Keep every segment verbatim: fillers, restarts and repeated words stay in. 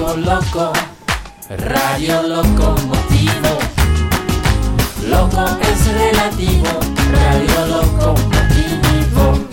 Loco, loco, Radio Locomotivo. Loco es relativo, Radio Locomotivo.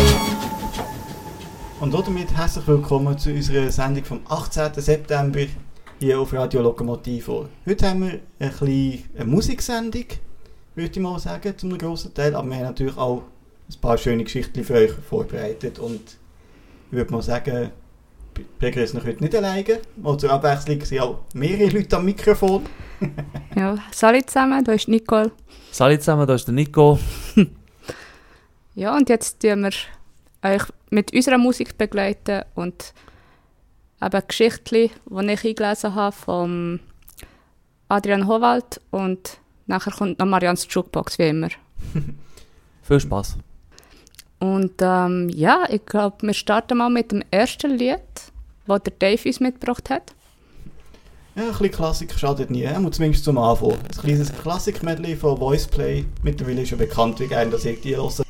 Und damit herzlich willkommen zu unserer Sendung vom achtzehnten September hier auf Radio Locomotivo. Heute haben wir ein bisschen eine Musiksendung, würde ich mal sagen, zum grossen Teil. Aber wir haben natürlich auch ein paar schöne Geschichten für euch vorbereitet. Und ich würde mal sagen, Pegel ist noch heute nicht alleine. Mal zur Abwechslung sind auch mehrere Leute am Mikrofon. Ja, salut zusammen, da ist Nicole. Salut zusammen, da ist der Nico. Ja, und jetzt tun wir euch mit unserer Musik begleiten und eben Geschichten, die ich eingelesen habe von Adrian Howald, und nachher kommt noch Marians Jukebox, wie immer. Viel Spass. Und ähm, ja, ich glaube, wir starten mal mit dem ersten Lied, das der Dave uns mitgebracht hat. Ja, ein bisschen Klassik schadet nie, und zumindest zum Anfang. Ein kleines Klassik-Medley von Voiceplay, mittlerweile schon bekannt, wie gerne das irgendwie hören.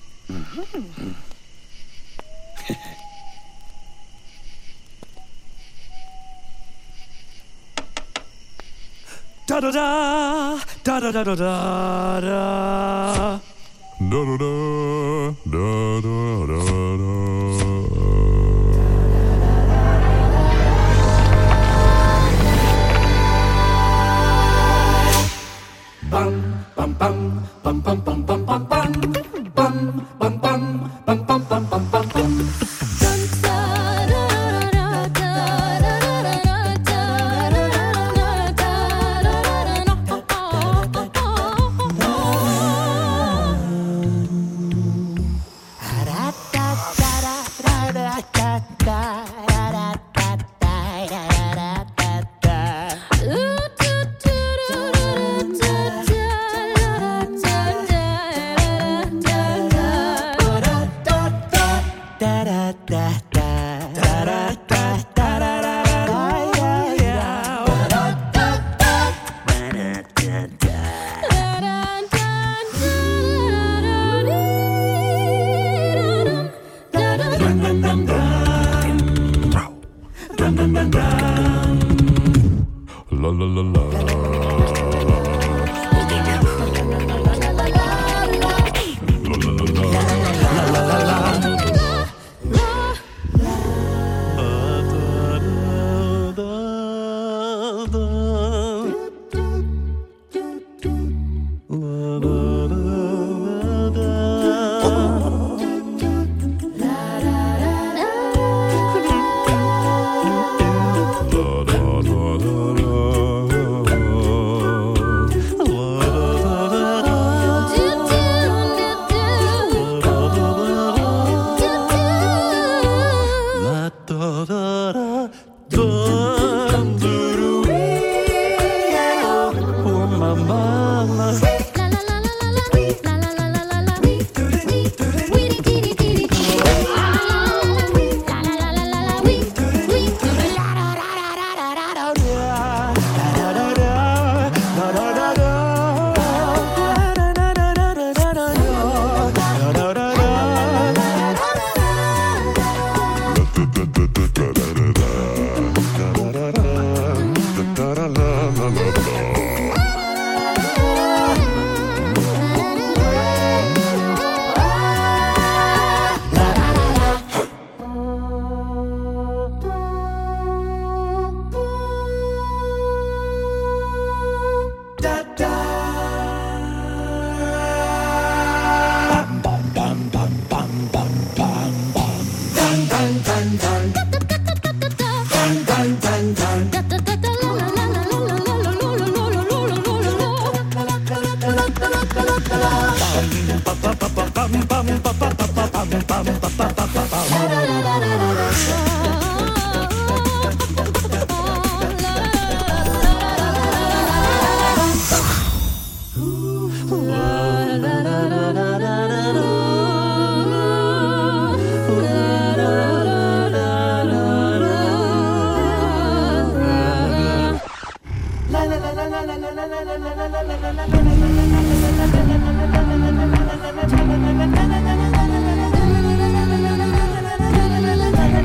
Da da da da da da da da da da da da da da da. Bam bam bam bam bam bam bam bam bam bam bam bam bam bam bam bam bam bam. La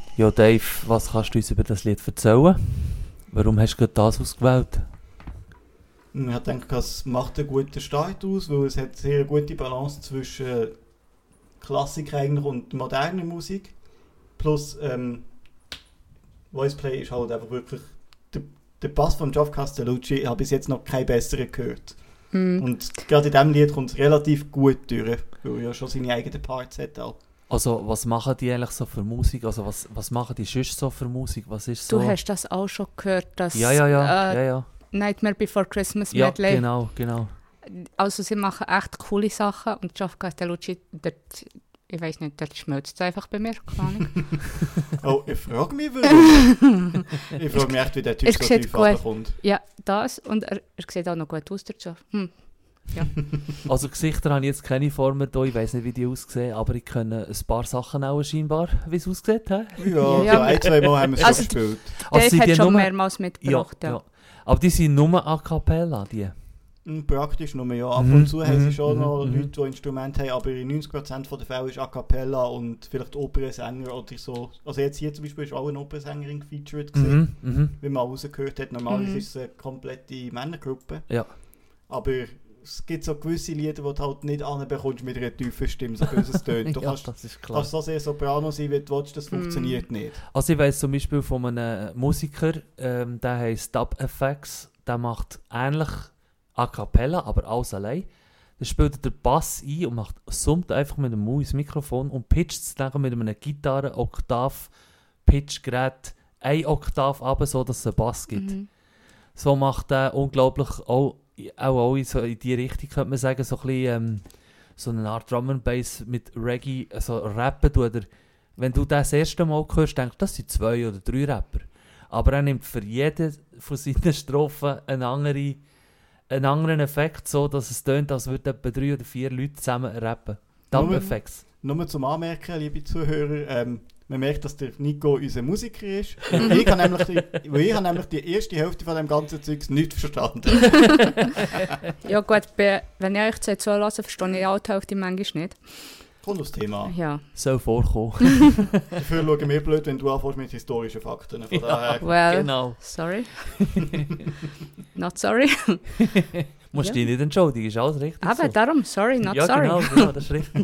Ja, Dave, was kannst du uns über das Lied erzählen? Warum hast du gerade das ausgewählt? Ich denke, es macht einen guten Start aus, weil es hat sehr eine gute Balance zwischen Klassik eigentlich und moderner Musik. Plus ähm, Voiceplay ist halt einfach wirklich der, der Bass von Geoff Castellucci. Ich habe bis jetzt noch keinen besseren gehört. Mm. Und gerade in diesem Lied kommt es relativ gut durch, weil er ja schon seine eigenen Parts hat auch. Also, was machen die eigentlich so für Musik? Also, was, was machen die sonst so für Musik? Was ist so? Du hast das auch schon gehört, dass ja, ja, ja, äh, ja, ja. Nightmare Before Christmas ja, Medley. genau, genau. Also sie machen echt coole Sachen und Geoff Castellucci, dort, ich weiß nicht, dort schmelzt es einfach bei mir, keine Ahnung. Oh, ich frage mich, warum. Ich frage mich echt, wie der Typ so tief runterkommt. Ja, das und er, er sieht auch noch gut aus, der Geoff. Hm. Ja. Also Gesichter habe ich jetzt keine Formen da, ich weiss nicht, wie die aussehen, aber ich kenne ein paar Sachen auch scheinbar, wie es aussieht. He? Ja, ja, so ein, zwei Mal haben wir es also, schon gespielt. Also Dave hat schon nur, mehrmals mitgebracht. Ja, ja. Ja. Aber die sind nur a cappella, die? Praktisch nur, ja. Ab und zu mm, haben sie schon mm, noch mm, Leute, die Instrumente haben, aber in neunzig Prozent der Fälle ist a cappella und vielleicht Opernsänger oder so. Also jetzt hier zum Beispiel ist auch eine Opernsängerin gefeatured gewesen, mm, mm. wie man rausgehört hat. Normalerweise Mhm. ist es eine komplette Männergruppe. Ja. Aber es gibt so gewisse Lieder, die du halt nicht anbekommst mit einer tiefen Stimme, so böse es tönt. Du ja, kannst, das ist klar. kannst so sehr Soprano sein, wie du willst, das funktioniert Mm. nicht. Also ich weiss zum Beispiel von einem Musiker, ähm, der heisst Dub F X, der macht ähnlich a cappella, aber alles allein. Der spielt den Bass ein und macht, summt einfach mit einem Maus ins Mikrofon und pitcht es dann mit einem Gitarren-Oktav-Pitchgerät eine Oktav ab, so dass es einen Bass gibt. Mhm. So macht er unglaublich auch, auch, auch in, so in die Richtung, könnte man sagen, so ein bisschen, ähm, so eine Art Drum and Bass mit Reggae, also Rappen tut er. Wenn du das, das erste Mal hörst, denkst du, das sind zwei oder drei Rapper. Aber er nimmt für jede von seinen Strophen eine andere, einen anderen Effekt, so dass es tönt, als würden etwa drei oder vier Leute zusammen rappen. Dub-Effekts. Nur zum Anmerken, liebe Zuhörer, ähm, man merkt, dass der Nico unser Musiker ist. ich habe nämlich, die, ich habe nämlich die erste Hälfte von dem ganzen Zeugs nicht verstanden. Ja gut, bei, wenn ich euch jetzt so höre, verstehe ich auch die Hälfte manchmal nicht. Kommt aufs Thema an. Ja. Soll vorkommen. Dafür schauen wir blöd, wenn du anfängst mit historischen Fakten. Von Ja. daher. Well, Genau. sorry. Not sorry. Musst Ja. dich nicht entschuldigen, ist alles richtig Aber so. darum, sorry, not ja, sorry. genau, genau, das ist richtig.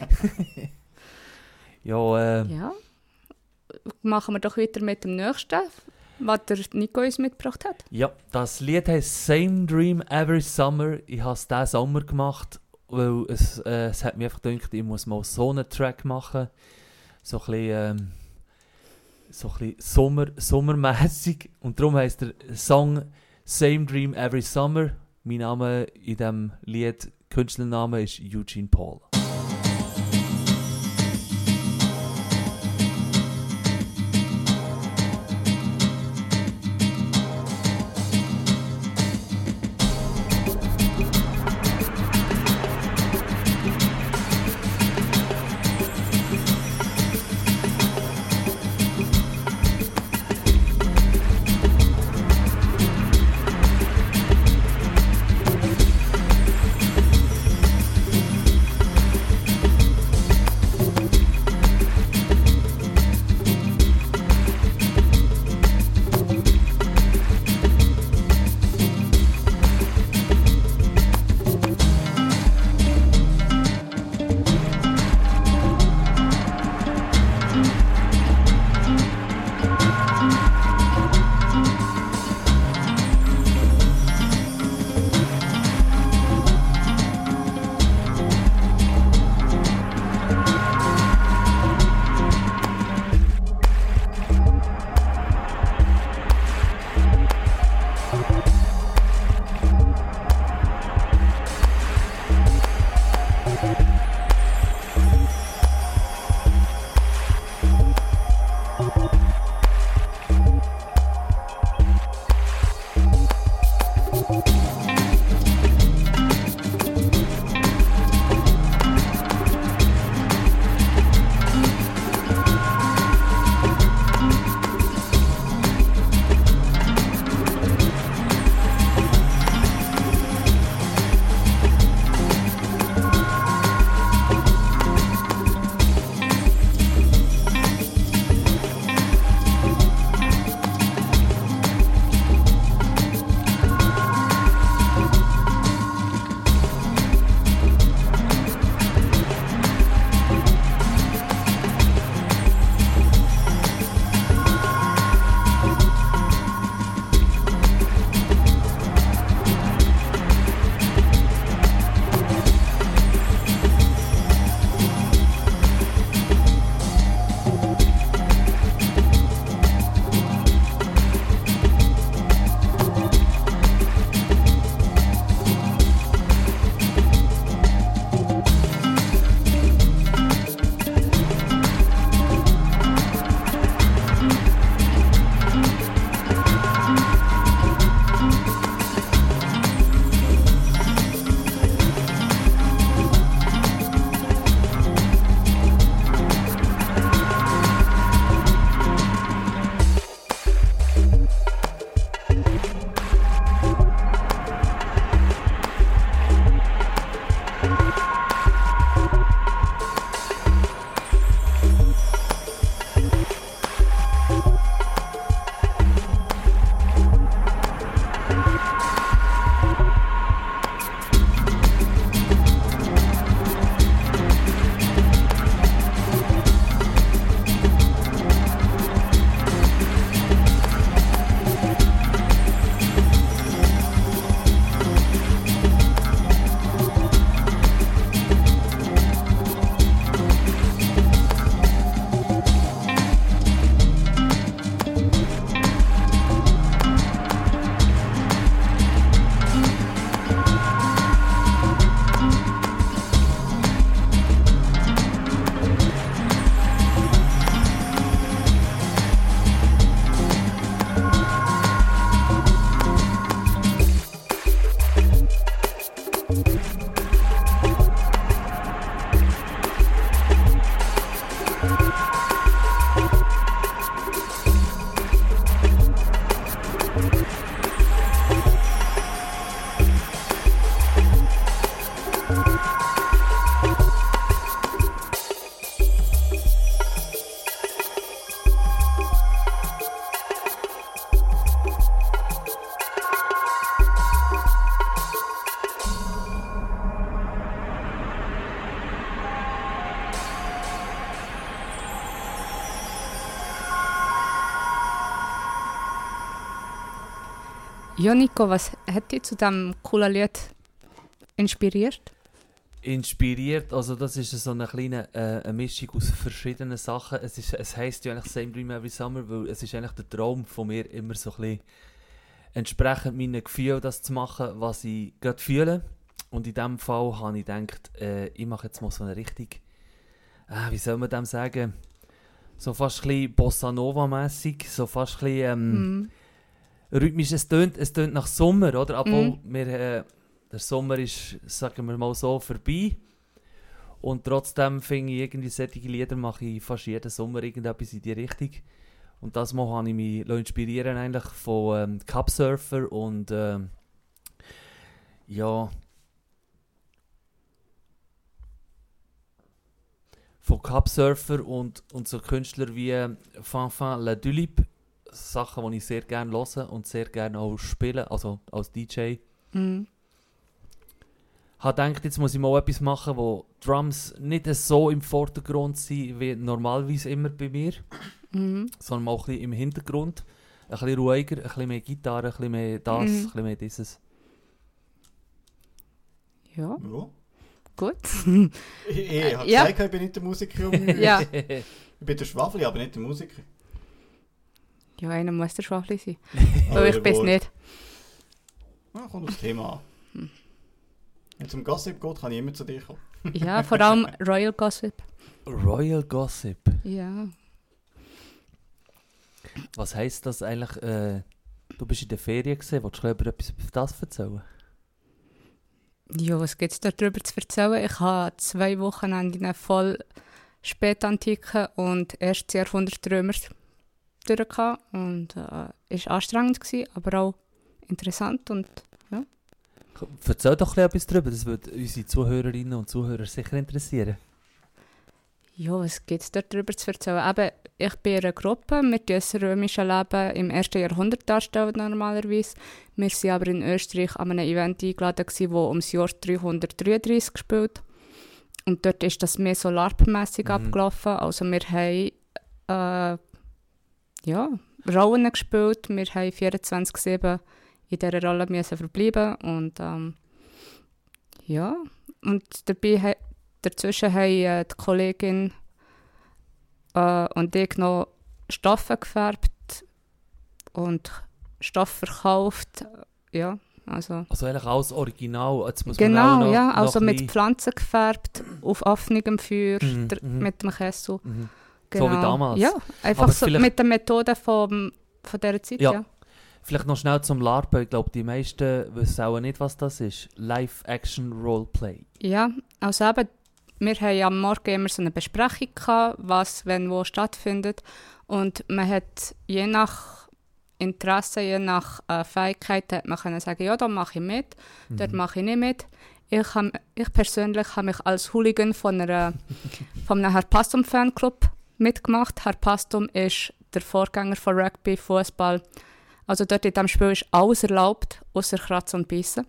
ja, äh, Ja. Machen wir doch weiter mit dem nächsten, was der Nico uns mitgebracht hat. ja, das Lied heisst Same Dream Every Summer. Ich habe es diesen Sommer gemacht, weil es, äh, es hat mir einfach gedacht, ich muss mal so einen Track machen. So ein bisschen, ähm, so ein bisschen Sommer, sommermässig. Und darum heisst der Song Same Dream Every Summer. Mein Name in diesem Lied, Künstlername ist Eugene Paul. Ja, Nico, was hat dich zu diesem coolen Lied inspiriert? Inspiriert, also das ist so eine kleine äh, eine Mischung aus verschiedenen Sachen. Es, ist, es heisst ja eigentlich Same Dream Every Summer, weil es ist eigentlich der Traum von mir, immer so ein bisschen entsprechend meinen Gefühlen das zu machen, was ich gerade fühle. Und in diesem Fall habe ich gedacht, äh, ich mache jetzt mal so eine richtig, äh, wie soll man dem sagen, so fast ein bisschen Bossa Nova-mässig, so fast ein bisschen ähm, Mhm. rhythmisch. Es tönt, es tönt nach Sommer, oder? Obwohl Mhm. wir, äh, der Sommer ist, sagen wir mal so, vorbei. Und trotzdem finde ich, irgendwie solche Lieder mache ich fast jeden Sommer irgendetwas in die Richtung. Und das Mal habe ich mich inspirieren eigentlich von ähm, Cupsurfer und ähm, ja, von Cupsurfer und, und so Künstler wie äh, Fanfan La Tulipe. Sachen, die ich sehr gerne höre und sehr gerne auch spiele, also als D J. Mhm. Ich habe gedacht, jetzt muss ich mal etwas machen, wo Drums nicht so im Vordergrund sind, wie normalerweise immer bei mir, Mhm. sondern mal ein bisschen im Hintergrund. Ein bisschen ruhiger, ein bisschen mehr Gitarre, ein bisschen mehr das, Mhm. ein bisschen mehr dieses. Ja, Ja. gut. Ich, ich habe Ja. gesagt, ich bin nicht der Musiker. Und Ja. Ich bin der Schwafeli, aber nicht der Musiker. Ja, einer muss der Schwachli sein. Aber Aber ich bin es wohl. nicht. Ja, kommt aufs Thema an. Wenn es um Gossip geht, kann ich immer zu dir kommen. Ja, vor allem Royal Gossip. Royal Gossip. Ja. Was heisst das eigentlich? Äh, du bist in der Ferien gesehen, willst du über etwas über das erzählen? Ja, was gibt es darüber zu erzählen? Ich habe zwei Wochenende voll Spätantike und erstes Jahrhundert Römer durch und äh, ist anstrengend gewesen, aber auch interessant und Erzähl doch ein bisschen etwas darüber, das würde unsere Zuhörerinnen und Zuhörer sicher interessieren. ja, was gibt es darüber zu erzählen? Eben, ich bin in einer Gruppe, wir tun das römische Leben im ersten Jahrhundert darstellen normalerweise. Wir waren aber in Österreich an einem Event eingeladen, das ums Jahr dreihundertdreiunddreißig gespielt. Und dort ist das mehr so LARP-mässig Mhm. abgelaufen. Also wir haben äh, ja, Rollen gespielt, wir haben vierundzwanzig sieben in dieser Rolle müssen verbleiben und ähm, ja, und dabei ha- dazwischen haben äh, die Kollegin äh, und ich noch Stoffe gefärbt und Stoff verkauft, ja, also Also eigentlich alles Original. Jetzt muss man auch genau, noch, ja, noch also ein mit bisschen- Pflanzen gefärbt, auf offenem Feuer, Mhm, dr- mhm. mit dem Kessel. Mhm. Genau. So wie damals. Ja, einfach Aber so vielleicht- mit der Methode vom, von dieser Zeit, Ja. ja. Vielleicht noch schnell zum LARP. Ich glaube, die meisten wissen auch nicht, was das ist. Live-Action-Roleplay. Ja, also eben, wir haben am Morgen immer so eine Besprechung gehabt, was wenn wo stattfindet. Und man hat je nach Interesse, je nach äh, Fähigkeit, hat man können sagen, ja, da mache ich mit, dort Mhm. mache ich nicht mit. Ich, hab, ich persönlich habe mich als Hooligan von, einer, von einem Harpastum-Fanclub mitgemacht. Harpastum ist der Vorgänger von Rugby, Fußball. Also dort in diesem Spiel ist alles erlaubt, außer Kratzen und Beißen.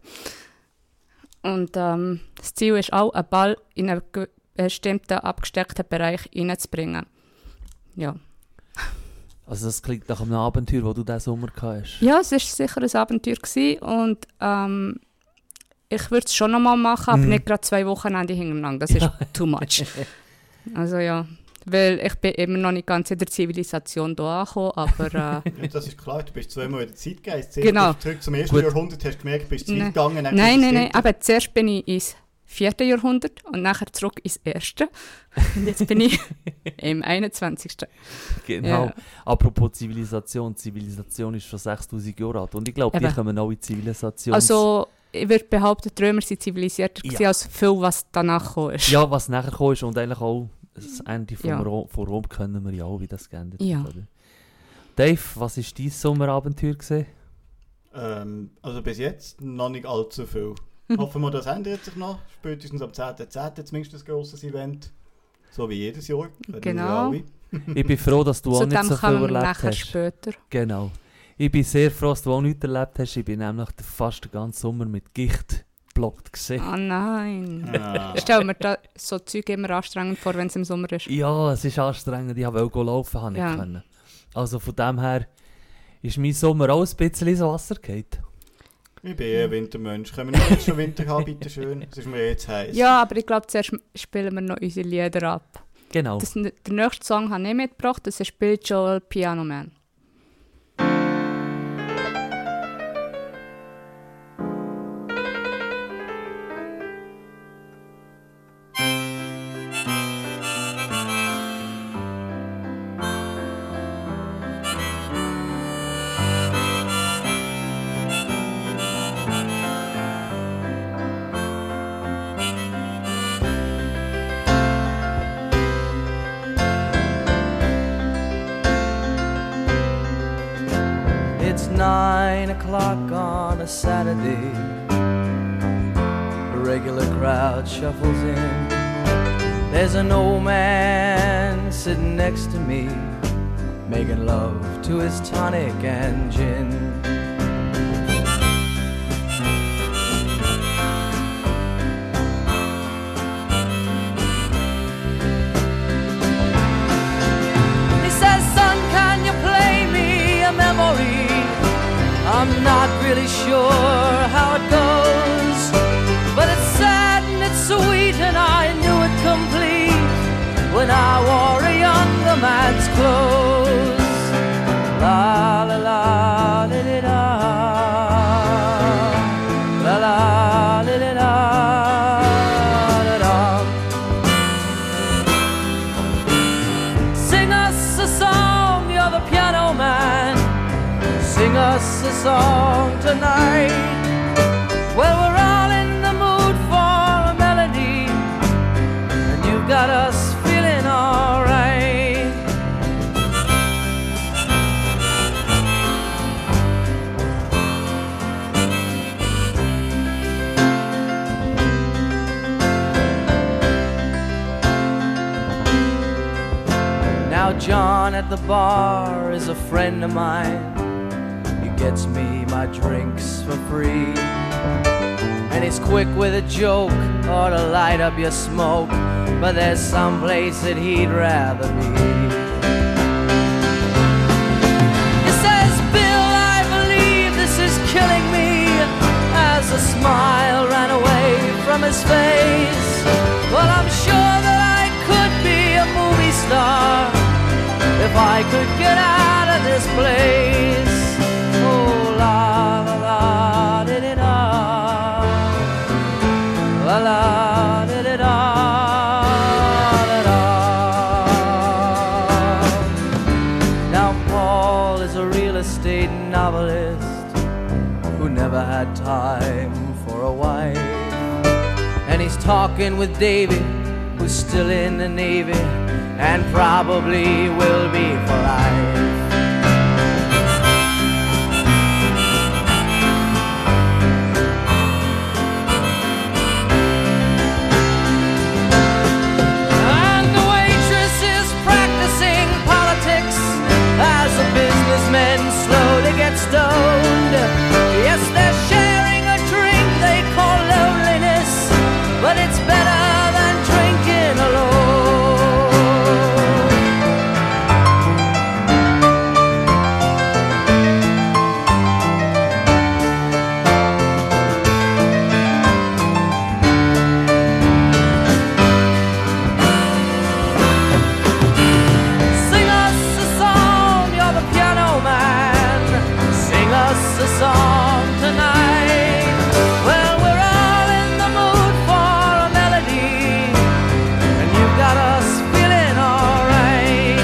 Und ähm, das Ziel ist auch, einen Ball in einen ge- bestimmten abgesteckten Bereich reinzubringen. Ja. Also das klingt nach einem Abenteuer, das du diesen Sommer gehabt hast. Ja, es war sicher ein Abenteuer gewesen und ähm, ich würde es schon noch mal machen, aber Mhm. nicht gerade zwei Wochenende hintereinander. Das ist too much. Also ja, weil ich bin immer noch nicht ganz in der Zivilisation da angekommen, aber äh, Ja, das ist klar, du bist zweimal in der Zeitgeist. Zuerst Genau. bist du zurück zum ersten Gut. Jahrhundert, hast gemerkt, du bist zu Nein. weit gegangen. dann nein, bist nein, du nein, aber zuerst bin ich ins vierte Jahrhundert und nachher zurück ins erste. Und jetzt bin ich im einundzwanzigsten Genau. Ja. Apropos Zivilisation. Zivilisation ist schon sechstausend Jahre alt. Und ich glaube, die Eben. kommen auch in Zivilisation. Also ich würde behaupten, die Römer sind zivilisierter Ja. gewesen als viel, was danach gekommen ist. Ja, was nachher gekommen ist und eigentlich auch das Ende vom Ja. Rom, von Rom kennen wir ja auch, wie das geändert Ja. hat. Oder? Dave, was war dein Sommerabenteuer gewesen? Ähm, also bis jetzt noch nicht allzu viel. Hoffen wir, das ändert sich noch. Spätestens am zehnten zehnten zumindest ein grosses Event. So wie jedes Jahr. Kennen wir Genau. alle. Ich bin froh, dass du auch Zu nicht dem so viel kommen wir erlebt nachher hast. später. Genau. Ich bin sehr froh, dass du auch nichts erlebt hast. Ich bin nämlich den- fast den ganzen Sommer mit Gicht geblockt gesehen. Oh nein. Ah. Stell mir da so Zeug immer anstrengend vor, wenn es im Sommer ist. Ja, es ist anstrengend. Ich wollte laufen, habe ich Ja. können. Also von dem her ist mein Sommer auch ein bisschen ins Wasser gefallen. Ich bin eher ein Wintermensch. Können wir nicht jetzt schon Winter haben, bitte schön? Es ist mir jetzt heiß. Ja, aber ich glaube, zuerst spielen wir noch unsere Lieder ab. Genau. Das, der nächste Song habe ich mitgebracht, das ist Billy Joel, Piano Man. It's nine o'clock on a Saturday. A regular crowd shuffles in. There's an old man sitting next to me, making love to his tonic and gin. He says, son, can you play me a memory? I'm not really sure how it goes, but it's sad and it's sweet, and I knew it complete when I wore a younger man's clothes. La la la li li da, la la li li da, da da. Sing us a song, you're the piano man. Sing us a song tonight. Well, we're all in the mood for a melody, and you've got us feeling alright. Now John at the bar is a friend of mine. Gets me my drinks for free, and he's quick with a joke or to light up your smoke, but there's some place that he'd rather be. He says, Bill, I believe this is killing me, as a smile ran away from his face. Well, I'm sure that I could be a movie star if I could get out of this place. Oh, la la la di di da, la la di di da, da da. Now Paul is a real estate novelist who never had time for a wife, and he's talking with Davy, who's still in the Navy and probably will be for life. Businessmen slowly get stoned. Yes, they're sharing a drink they call loneliness, but it's better than drinking alone. Sing us a song, you're the piano man. Sing us a song tonight. Well, we're all in the mood for a melody, and you've got us feeling alright.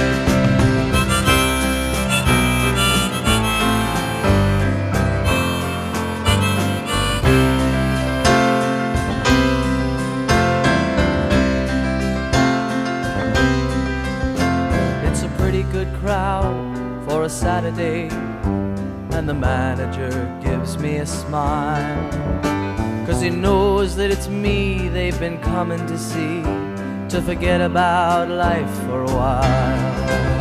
It's a pretty good crowd for a Saturday, and the manager gives me a smile, 'cause he knows that it's me they've been coming to see, to forget about life for a while.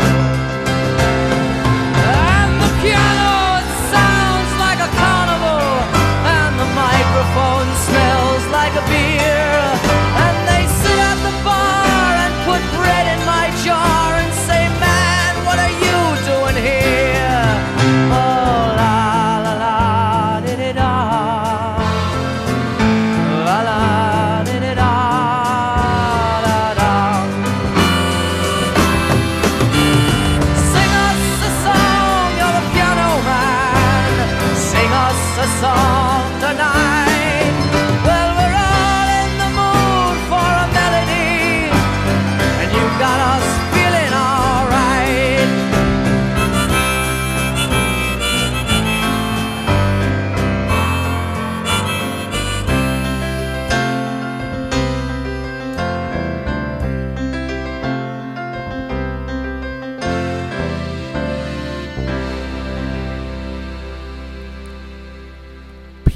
And the piano, it sounds like a carnival, and the microphone smells like a beer, and they sit at the bar and put bread in my jar and say, man, what are you doing here? Oh, la la la di di da.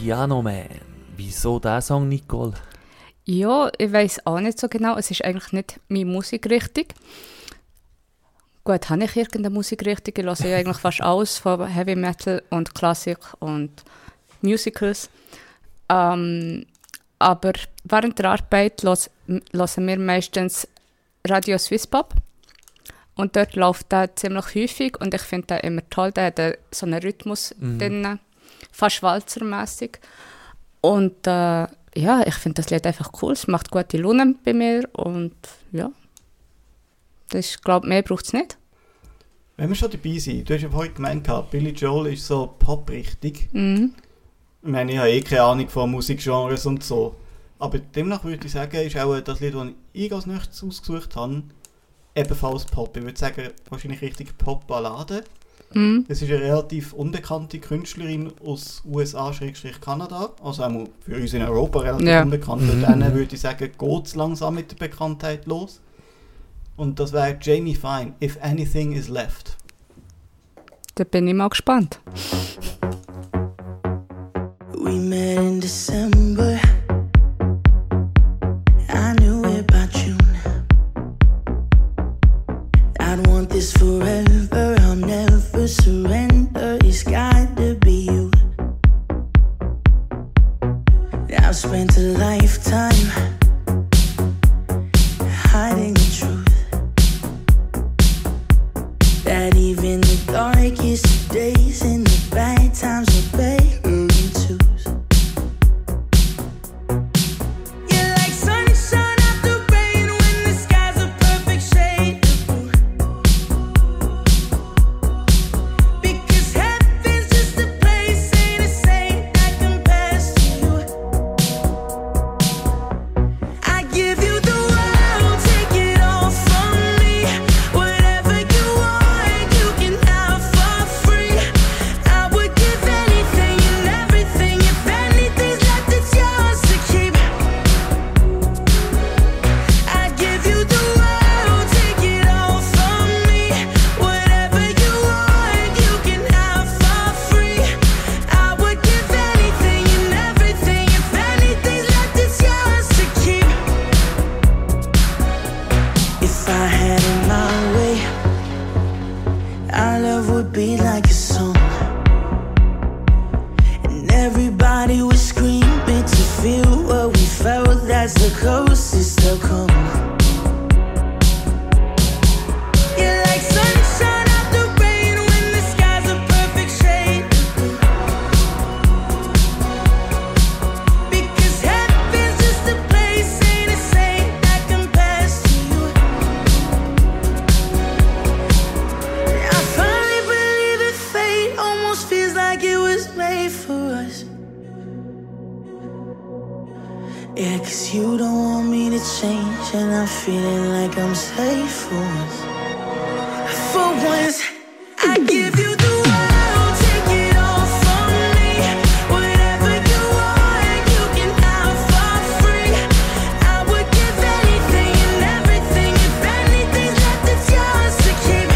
Piano Man. Wieso dieser Song, Nicole? Ja, ich weiss auch nicht so genau. Es ist eigentlich nicht meine Musikrichtung. Gut, habe ich irgendeine Musikrichtung? Ich höre ja eigentlich fast alles von Heavy Metal und Klassik und Musicals. Ähm, aber während der Arbeit hören wir meistens Radio Swiss Pop. Und dort läuft der ziemlich häufig und ich finde den immer toll. Der hat so einen Rhythmus mhm. drin, fast walzermässig. Und äh, ja, ich finde das Lied einfach cool. Es macht gute Laune bei mir und ja, das ist, glaube mehr braucht es nicht. Wenn wir schon dabei sind, du hast ja vorhin gemeint, Billy Joel ist so Pop-richtig. Mhm. Ich meine, ich habe eh keine Ahnung von Musikgenres und so. Aber demnach würde ich sagen, ist auch das Lied, das ich als nächstes ausgesucht habe, ebenfalls Pop. Ich würde sagen, wahrscheinlich richtig Pop-Ballade. Mhm. Es ist eine relativ unbekannte Künstlerin aus U S A/Kanada, also auch für uns in Europa relativ ja. unbekannt. Und dann würde ich sagen, geht es langsam mit der Bekanntheit los. Und das wäre Jamie Fine, If Anything Is Left. Da bin ich mal gespannt. We met in December. I knew it by June. I'd want this forever. I'll never surrender. It's got to be you. I've spent a lifetime hiding the truth. That even the darkest days and the bad times are better than twos. You're like sunshine after rain when the sky's a perfect shade of blue. Because heaven's just a place, ain't a saint that compares to you. I give you the world, take it all from me. Whatever you want, you can have for free. I would give anything and everything. If anything's left, it's yours to keep. I give you the world, take it all from me. Whatever you want, you can have for free. I would give anything and everything. If anything's left, it's yours to keep. If I had it my way, our love would be like a song, and everybody would scream it to feel what we felt. That's the closest they'll come. You're like sunshine after rain when the sky's a perfect shade of blue. Because heaven's just a place, ain't a saint that compares to you. I finally believe that fate almost feels like it was made for us. Yeah, 'cause you don't want me to change, and I'm feeling like I'm safe for once. For once, I give you the world, take it all from me. Whatever you want, you can have for free. I would give anything and everything. If anything's left, it's yours to keep.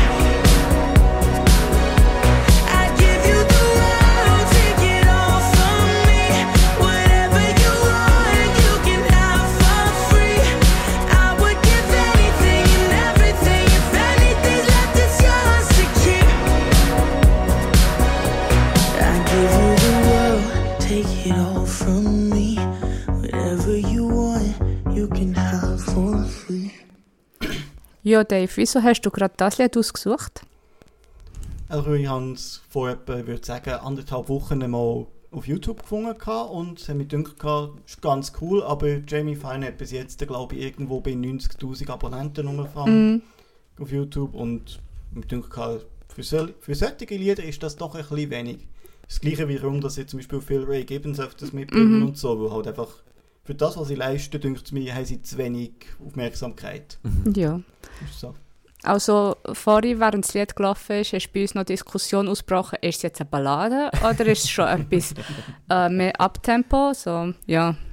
I give you the world, take it all from me. Whatever you want, you can have for free. I would give anything and everything. If anything's left, it's yours to keep. I give you the world, take it all from me. Whatever you want, you can have for free. Ja, Dave, wieso hast du gerade das Lied ausgesucht? Also ich habe es vor etwa, ich würde sagen, anderthalb Wochen mal auf YouTube gefunden gehabt und es hat mir gedacht, es ist ganz cool, aber Jamie Fine hat bis jetzt, glaube ich, irgendwo bei neunzigtausend Abonnenten rumgefangen Mhm. auf YouTube und mir gedacht, für, sol- für solche Lieder ist das doch ein bisschen wenig. Das gleiche wie warum, dass jetzt zum Beispiel Phil Ray Gibbons öfters mitbringen Mhm. und so, weil halt einfach für das, was sie leisten, denkt es mir, haben sie zu wenig Aufmerksamkeit. Ja. Ist so. Also vorhin, während das Lied gelaufen ist, ist bei uns noch Diskussion ausgebrochen, ist es jetzt eine Ballade oder ist es schon etwas äh, mehr Abtempo? So, ja,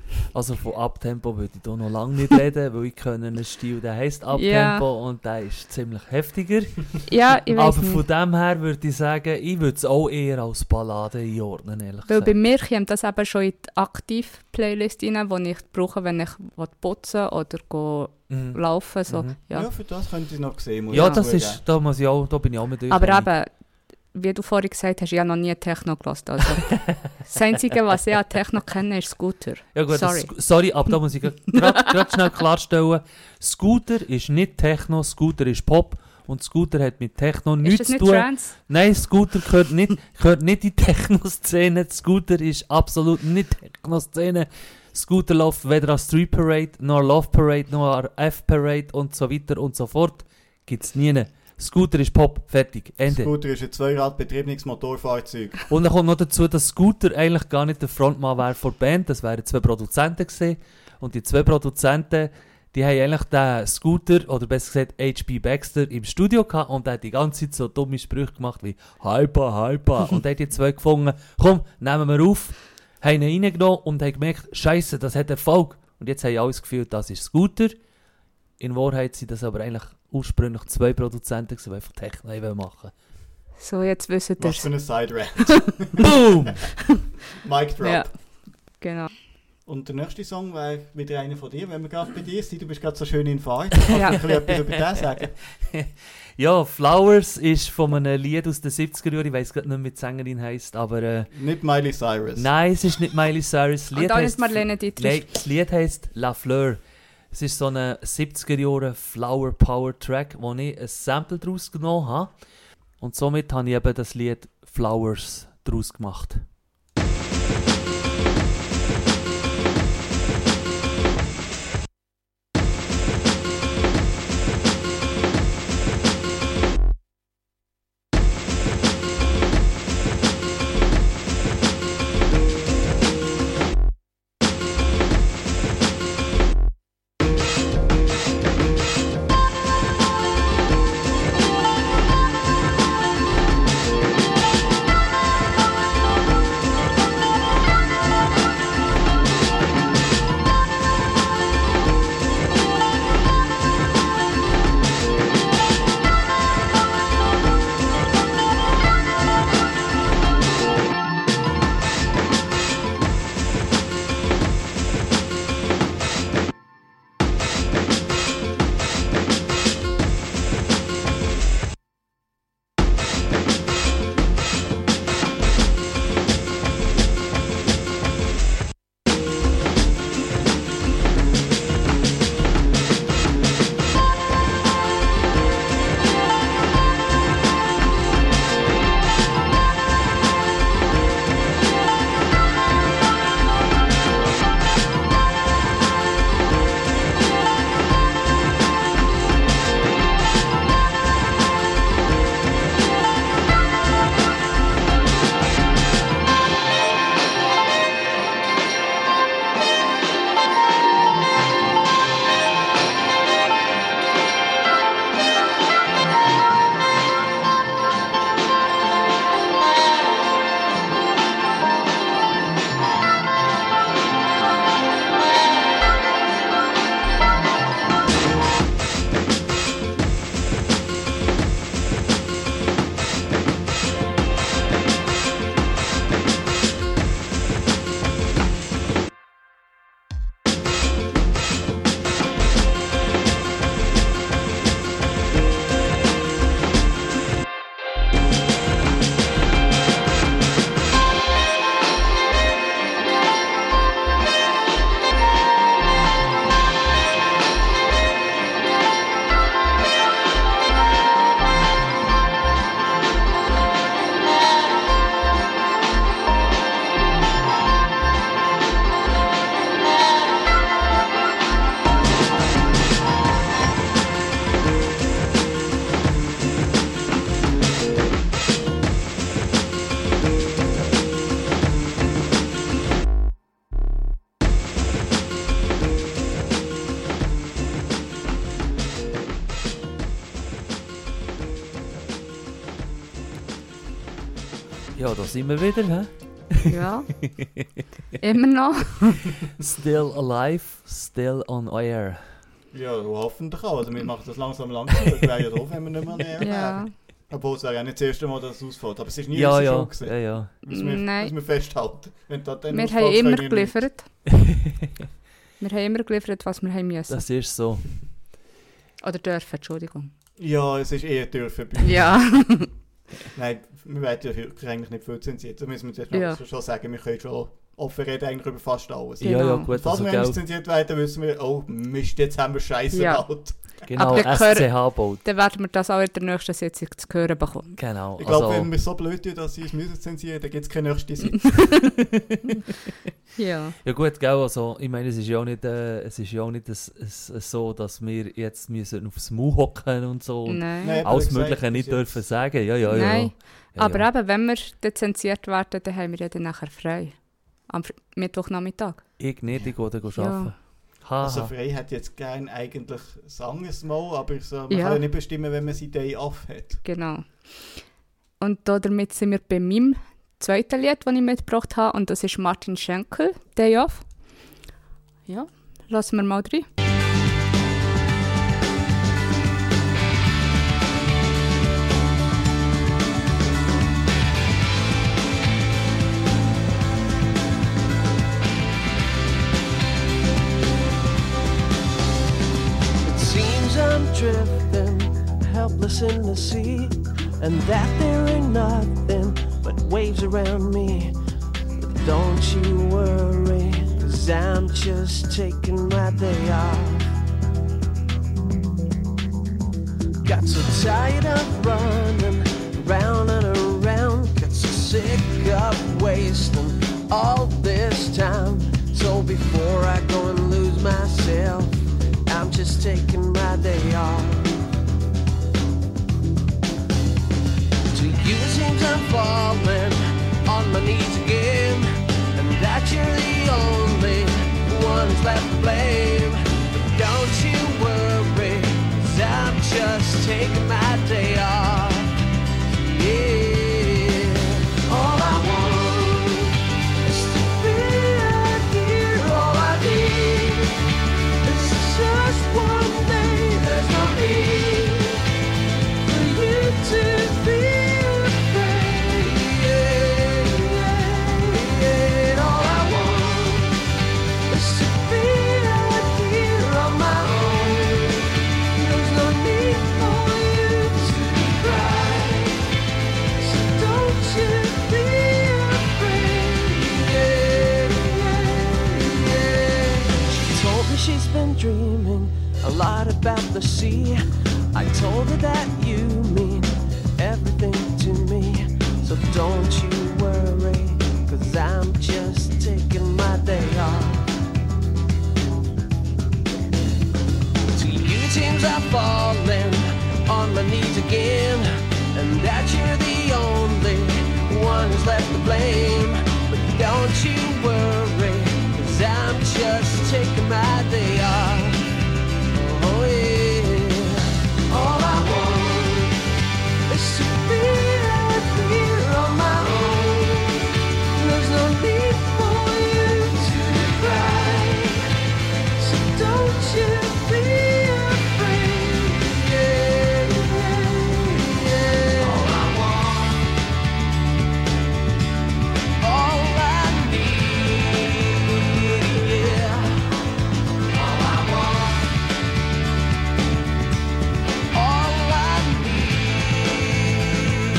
Also von Uptempo würde ich hier noch lange nicht reden, weil ich kenne einen Stil, der heisst Uptempo Ja. und der ist ziemlich heftiger. Ja, ich weiß Aber nicht. von dem her würde ich sagen, ich würde es auch eher als Ballade einordnen, ehrlich Weil bei gesagt. mir kommt das eben schon in die Aktiv-Playlist rein, die ich brauche, wenn ich putzen oder go Mhm. laufen so. Mhm. Ja. Ja. für das könnte ich noch sehen. muss Ja, ich das zugeben. ist, da, muss ich auch, da bin ich auch mit euch. Aber einig. eben, wie du vorhin gesagt hast, ich habe noch nie Techno gehört. Also, das Einzige, was ich an Techno kenne, ist Scooter. Ja gut, Sorry. Sorry, sorry aber da muss ich gerade schnell klarstellen. Scooter ist nicht Techno, Scooter ist Pop und Scooter hat mit Techno Ist nichts das zu nicht tun. Trance? Nein, Scooter gehört nicht, gehört nicht in die Techno-Szene. Scooter ist absolut nicht Techno-Szene. Scooter läuft weder an Street Parade, noch an Love Parade, noch an F-Parade und so weiter und so fort. Gibt es nie. Scooter ist Pop, fertig, Ende. Scooter ist ein zweiradbetriebenes Motorfahrzeug. Und dann kommt noch dazu, dass Scooter eigentlich gar nicht der Frontmann wäre von der Band. Das wären zwei Produzenten gewesen. Und die zwei Produzenten, die haben eigentlich den Scooter, oder besser gesagt H B Baxter, im Studio gehabt und der hat die ganze Zeit so dumme Sprüche gemacht wie Hypa, Hypa. Und dann hat die zwei gefunden, komm, nehmen wir auf, haben ihn reingenommen und haben gemerkt, Scheiße, das hat Erfolg. Und jetzt haben alle das Gefühl, das ist Scooter. In Wahrheit sind das aber eigentlich ursprünglich zwei Produzenten, die einfach Techno machen wollen. So, jetzt wisst ihr Was es. für eine Side-Rant. Boom! Mic drop. Ja, genau. Und der nächste Song wäre wieder einer von dir, wenn wir gerade bei dir sind. Du bist gerade so schön in Fahrt. Kannst du Ja. ein bisschen etwas über den sagen? Ja, Flowers ist von einem Lied aus den siebziger Jahren. Ich weiss gerade nicht, wie die Sängerin heisst, aber äh, Nicht Miley Cyrus. nein, es ist nicht Miley Cyrus. Das Und Lied dann heisst, ist Marlene Dietrich. Nein, das Lied heisst La Fleur. Es ist so ein siebziger Jahre Flower Power Track, wo ich ein Sample daraus genommen habe. Und somit habe ich eben das Lied Flowers daraus gemacht. Ja, da sind wir wieder. He? Ja. Immer noch. Still alive, still on air. Ja, hoffentlich auch. Also wir machen das langsam langsam. Das wäre ja doof, wenn wir nicht mehr näher Ja. wären. Obwohl es wäre ja nicht das erste Mal, dass es ausfällt. Aber es ist nie Ja, unsere ja, Schuld gewesen. ja, ja. Müssen wir, Nein. müssen wir festhalten. Wenn das dann Wir ausfällt, haben immer können wir geliefert. Wir haben immer geliefert, was wir haben müssen. Das ist so. Oder dürfen, Entschuldigung. nicht. Ja, es ist eher dürfen bei uns. Ja. Nein, wir werden ja wirklich eigentlich nicht viel zensiert. Da müssen wir jetzt Ja. schon sagen, wir können schon offen reden eigentlich über fast alles. Ja. Ja, ja, Genau. gut, Falls also, wir eigentlich gell, zensiert werden, wissen wir, oh Mist, jetzt haben wir Scheiße Ja. gebaut. genau, Aber der S C H baut. Dann werden wir das auch in der nächsten Sitzung zu hören bekommen. Genau, Ich glaube, also, wenn wir so blöd tun, dass sie uns müssen zensieren, dann gibt es keine nächste Seite. Ja. ja gut, gell, also, ich meine, es ist ja auch nicht, äh, es ist ja auch nicht das, es, es so, dass wir jetzt müssen aufs Maul hocken und so und Nein. Nein, alles aber Mögliche gesagt, nicht das ist dürfen jetzt- sagen. Ja, ja, ja. Nein. ja, Aber ja. eben, wenn wir dezensiert werden, dann haben wir ja dann nachher frei. Am Fr- Mittwochnachmittag. Ich nicht, ich gehe dann Ja. arbeiten. Haha. Also frei hat jetzt gerne eigentlich Sanges mal, aber so, man Ja. kann ja nicht bestimmen, wenn man sie Day off hat. Genau. Und da damit sind wir bei meinem zweiten Lied, das ich mitgebracht habe. Und das ist Martin Schenkel, Day Off. Ja, lassen wir mal rein. It seems I'm drifting, helpless in the sea, and that there ain't nothing but waves around me. But don't you worry, cause I'm just taking my day off. Got so tired of running round and around, got so sick of wasting all this time. So before I go and lose myself, I'm just taking my day off. To you it seems I'm falling on my knees again, and that you're the only one who's left to blame. But don't you worry, cause I'm just taking my day off. Yeah, all I want is to be out here. All I need is just one day. There's no need for you to be afraid. Yeah, yeah, yeah. All I want is to be out here on my own. There's no need for you to cry, so don't you be afraid. Yeah, yeah, yeah. She told me she's been dreaming a lot about the sea. I told her that you mean everything to me. So don't you worry, cause I'm just taking my day off. To you it seems I'm falling on my knees again, and that you're the only one who's left to blame. But don't you worry, cause I'm just taking my day off. Oh yeah, all I want is to be out here on my own. There's no need for you to cry, so don't you be afraid. Yeah, yeah, yeah. All I want, all I need, yeah. All I want, all I need,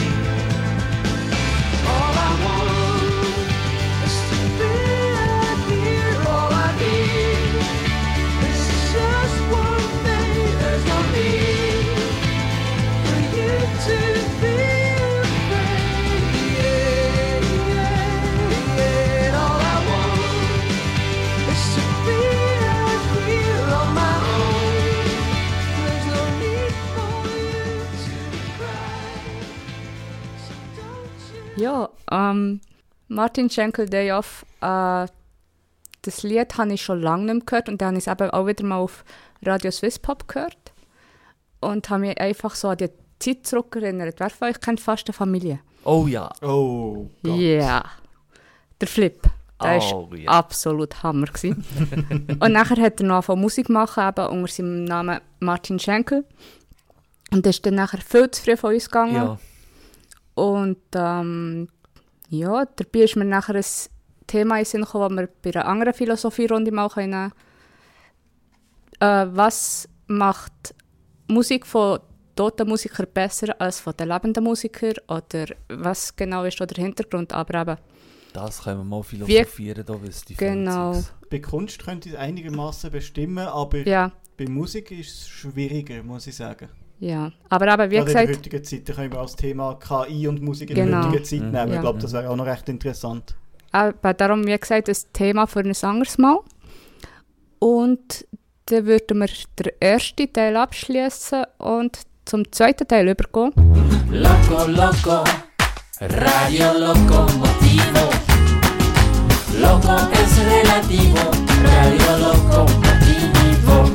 all I want is to be out here. All I need is just one thing. There's no need for you to be afraid. Yeah, yeah, yeah. All I want is to be out here on my own. There's no need for you to cry, so don't you. Ja, ähm, Martin Schenkel, Day Off. Äh, das Lied habe ich schon lange nicht mehr gehört und dann habe ich es eben auch wieder mal auf Radio Swiss Pop gehört. Und habe mich einfach so an die Zeit zurückerinnert. Wer von euch kennt fast eine Familie? Oh ja. Oh Ja. Gott. der Flip. Der war Oh, ja. absolut Hammer. Gewesen. Und nachher hat er noch von Musik machen, eben unter seinem Namen Martin Schenkel. Und das ist dann nachher viel zu früh von uns gegangen. Ja. Und ähm, ja, dabei ist mir nachher ein Thema in den Sinn gekommen, das wir bei einer anderen Philosophie-Runde mal können. Äh, was macht Musik von toten Musikern besser als von den lebenden Musikern? Oder was genau ist da der Hintergrund? Aber eben, Das können wir mal philosophieren, da wüsste ich Genau. viel Zeugs. Bei Kunst könnte ich es einigermaßen bestimmen, aber ja, bei Musik ist es schwieriger, muss ich sagen. ja. Aber eben, wie Gerade in der gesagt, heutigen Zeit, da können wir auch das Thema K I und Musik in Genau. der heutigen Zeit Mhm. nehmen. Ja. Ich glaube, das wäre auch noch recht interessant. eben darum, wie gesagt, das Thema für ein anderes Mal. Und dann würden wir den ersten Teil abschließen und zum zweiten Teil übergehen. Loco, loco, Radio Locomotivo. Loco es relativo, Radio Locomotivo.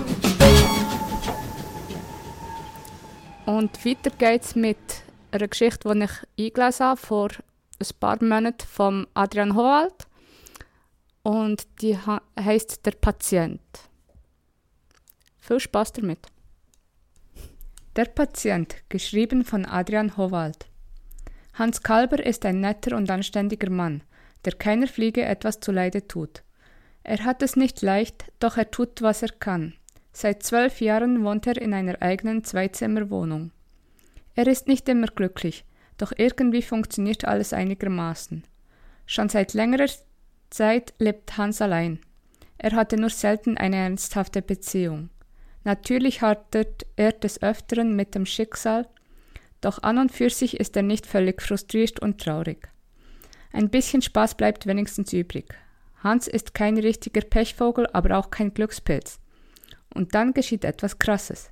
Und weiter geht es mit einer Geschichte, die ich eingelesen habe vor ein paar Monaten von Adrian Howald. Und die ha- heisst «Der Patient». Viel Spaß damit. Der Patient, geschrieben von Adrian Howald. Hans Kalber ist ein netter und anständiger Mann, der keiner Fliege etwas zuleide tut. Er hat es nicht leicht, doch er tut, was er kann. Seit zwölf Jahren wohnt er in einer eigenen Zweizimmerwohnung. Er ist nicht immer glücklich, doch irgendwie funktioniert alles einigermaßen. Schon seit längerer Zeit lebt Hans allein. Er hatte nur selten eine ernsthafte Beziehung. Natürlich hadert er des Öfteren mit dem Schicksal, doch an und für sich ist er nicht völlig frustriert und traurig. Ein bisschen Spaß bleibt wenigstens übrig. Hans ist kein richtiger Pechvogel, aber auch kein Glückspilz. Und dann geschieht etwas Krasses.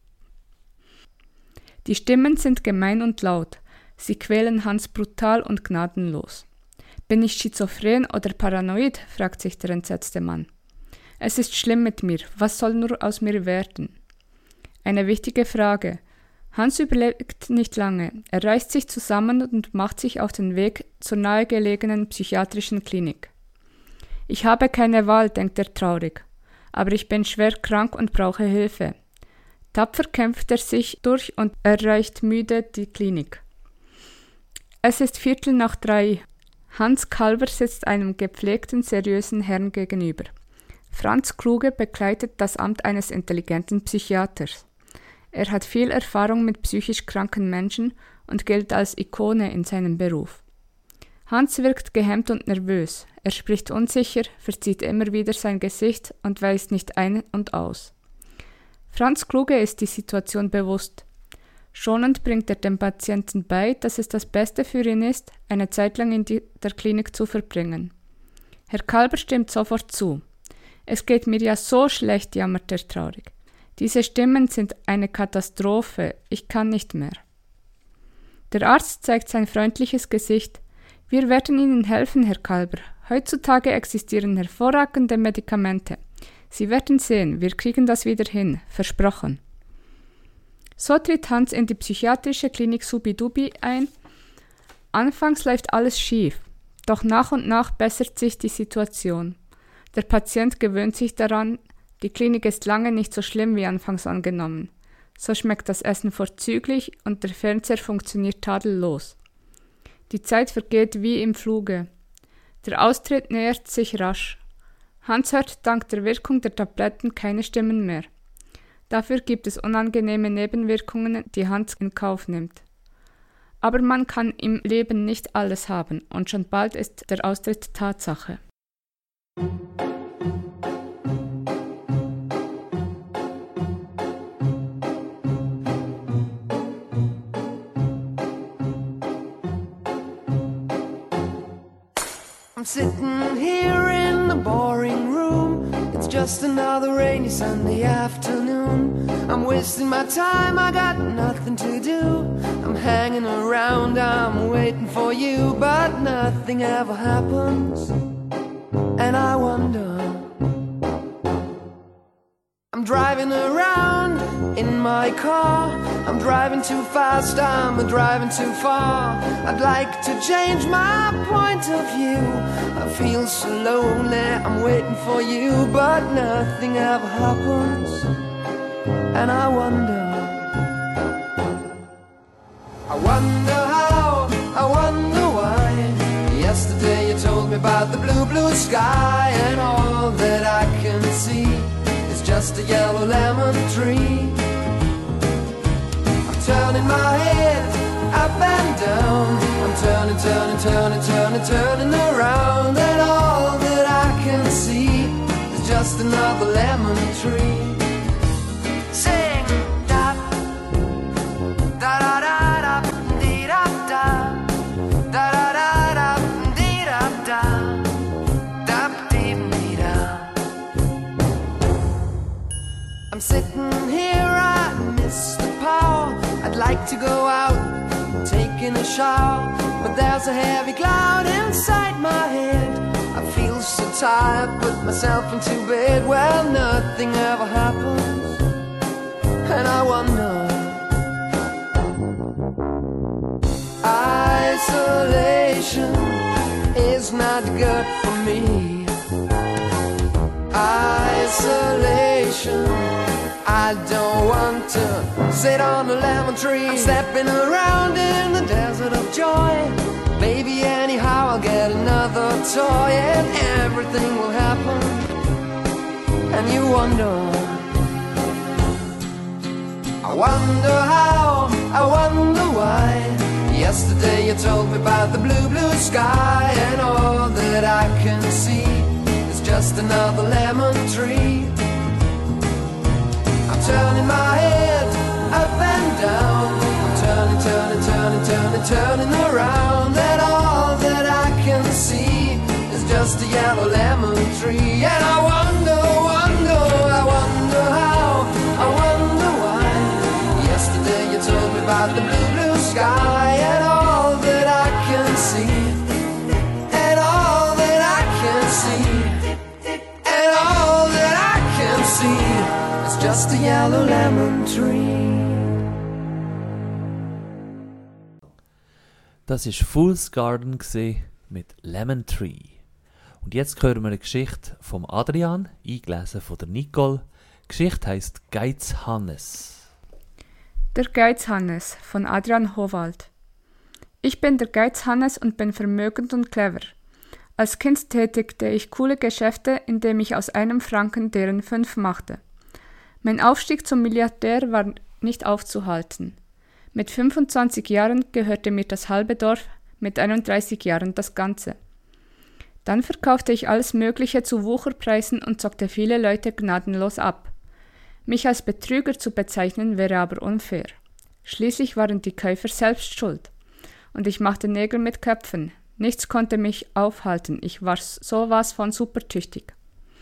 Die Stimmen sind gemein und laut. Sie quälen Hans brutal und gnadenlos. Bin ich schizophren oder paranoid? Fragt sich der entsetzte Mann. Es ist schlimm mit mir. Was soll nur aus mir werden? Eine wichtige Frage. Hans überlegt nicht lange. Er reißt sich zusammen und macht sich auf den Weg zur nahegelegenen psychiatrischen Klinik. Ich habe keine Wahl, denkt er traurig. Aber ich bin schwer krank und brauche Hilfe. Tapfer kämpft er sich durch und erreicht müde die Klinik. Es ist Viertel nach drei. Hans Kalber sitzt einem gepflegten, seriösen Herrn gegenüber. Franz Kluge bekleidet das Amt eines intelligenten Psychiaters. Er hat viel Erfahrung mit psychisch kranken Menschen und gilt als Ikone in seinem Beruf. Hans wirkt gehemmt und nervös. Er spricht unsicher, verzieht immer wieder sein Gesicht und weist nicht ein und aus. Franz Kluge ist die Situation bewusst. Schonend bringt er dem Patienten bei, dass es das Beste für ihn ist, eine Zeit lang in die, der Klinik zu verbringen. Herr Kalber stimmt sofort zu. Es geht mir ja so schlecht, jammert er traurig. Diese Stimmen sind eine Katastrophe, ich kann nicht mehr. Der Arzt zeigt sein freundliches Gesicht. Wir werden Ihnen helfen, Herr Kalber. Heutzutage existieren hervorragende Medikamente. Sie werden sehen, wir kriegen das wieder hin, versprochen. So tritt Hans in die psychiatrische Klinik Subidubi ein. Anfangs läuft alles schief, doch nach und nach bessert sich die Situation. Der Patient gewöhnt sich daran, die Klinik ist lange nicht so schlimm wie anfangs angenommen. So schmeckt das Essen vorzüglich und der Fernseher funktioniert tadellos. Die Zeit vergeht wie im Fluge. Der Austritt nähert sich rasch. Hans hört dank der Wirkung der Tabletten keine Stimmen mehr. Dafür gibt es unangenehme Nebenwirkungen, die Hans in Kauf nimmt. Aber man kann im Leben nicht alles haben und schon bald ist der Austritt Tatsache. I'm sitting here in the boring room. It's just another rainy Sunday afternoon. I'm wasting my time, I got nothing to do. I'm hanging around, I'm waiting for you, but nothing ever happens. And I wonder, I'm driving around in my car. I'm driving too fast, I'm driving too far. I'd like to change my point of view. I feel so lonely, I'm waiting for you, but nothing ever happens. And I wonder, I wonder how, I wonder why. Yesterday you told me about the blue, blue sky, and all that I can see is just a yellow lemon tree. I'm turning my head up and down. I'm turning, turning, turning, turning, turning around, and all that I can see is just another lemon tree. Sing da da da da da dee da da da da da da dee da da da dee dee da. I'm sitting here, I miss the power. I'd like to go out, taking a shower, but there's a heavy cloud inside my head. I feel so tired, put myself into bed. Well, nothing ever happens, and I wonder. Isolation is not good for me. Isolation, I don't want to sit on a lemon tree. I'm stepping around in the desert of joy. Maybe anyhow I'll get another toy, and everything will happen. And you wonder, I wonder how, I wonder why. Yesterday you told me about the blue, blue sky, and all that I can see is just another lemon tree. I'm turning my head up and down. I'm turning, turning, turning, turning, turning around, and all that I can see is just a yellow lemon tree. And I wonder, wonder, I wonder how, I wonder why. Yesterday you told me about the blue, blue sky, and all that I can see, and all that I can see, and all that I can see is just a yellow lemon tree. Das war Fool's Garden mit Lemon Tree. Und jetzt hören wir eine Geschichte vom Adrian, eingelesen von der Nicole. Die Geschichte heisst Geiz Hannes. Der Geiz Hannes von Adrian Howald. Ich bin der Geiz Hannes und bin vermögend und clever. Als Kind tätigte ich coole Geschäfte, indem ich aus einem Franken deren fünf machte. Mein Aufstieg zum Milliardär war nicht aufzuhalten. Mit fünfundzwanzig Jahren gehörte mir das halbe Dorf, mit einunddreißig Jahren das Ganze. Dann verkaufte ich alles Mögliche zu Wucherpreisen und zockte viele Leute gnadenlos ab. Mich als Betrüger zu bezeichnen wäre aber unfair. Schließlich waren die Käufer selbst schuld. Und ich machte Nägel mit Köpfen. Nichts konnte mich aufhalten. Ich war sowas von supertüchtig.